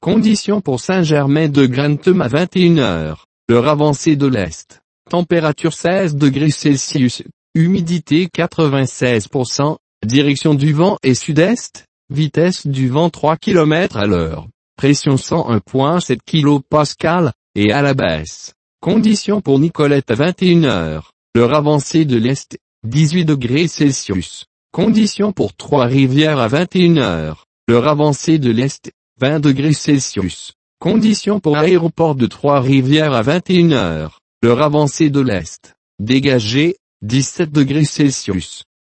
Conditions pour Saint-Germain-de-Grantham à 21h, l'heure avancée de l'Est. Température 16 degrés Celsius, humidité 96%, direction du vent est sud-est, vitesse du vent 3 km à l'heure, pression 101,7 kPa, et à la baisse. Conditions pour Nicolette à 21h, l'heure avancée de l'Est, 18 degrés Celsius. Conditions pour Trois-Rivières à 21h, l'heure avancée de l'Est, 20 degrés Celsius. Conditions pour Aéroport de Trois-Rivières à 21h, l'heure avancée de l'Est, dégagé, 17 degrés Celsius.